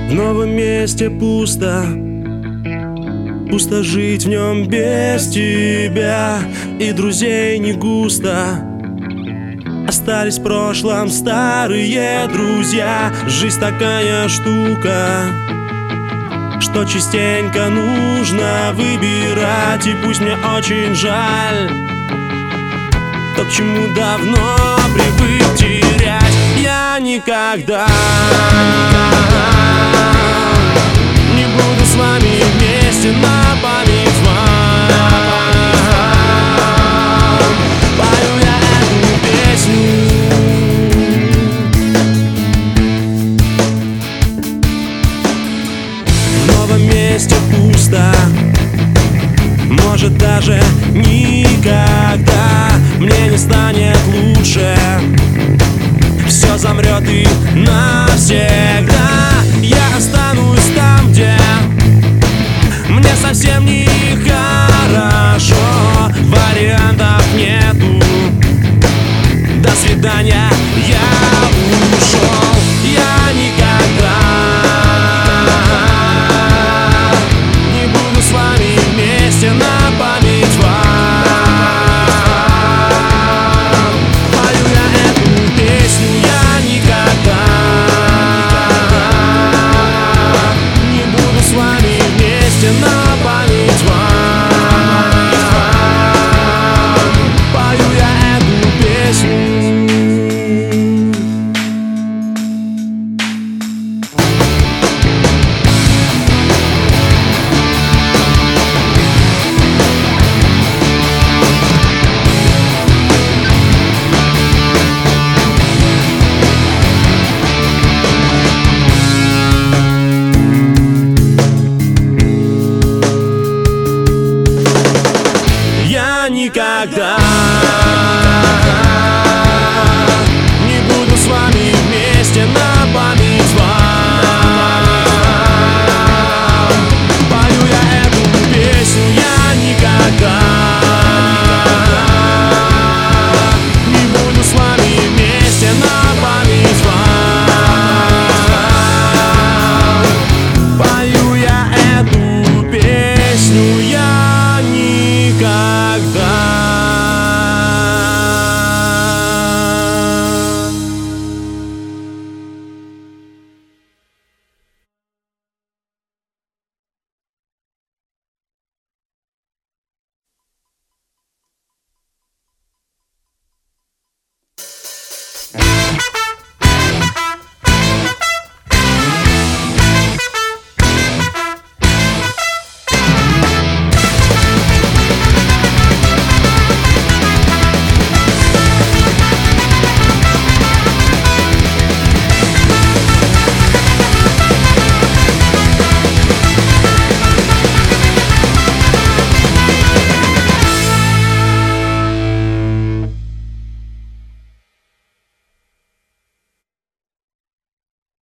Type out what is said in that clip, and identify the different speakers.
Speaker 1: В новом месте пусто, пусто жить в нем без тебя. И друзей не густо, остались в прошлом старые друзья. Жизнь такая штука, что частенько нужно выбирать. И пусть мне очень жаль то, к чему давно привык терять, я никогда не буду с вами вместе на память вам. Пою я эту песню. В новом месте пусто, может даже никогда мне не станет лучше. Все замрет и навсегда.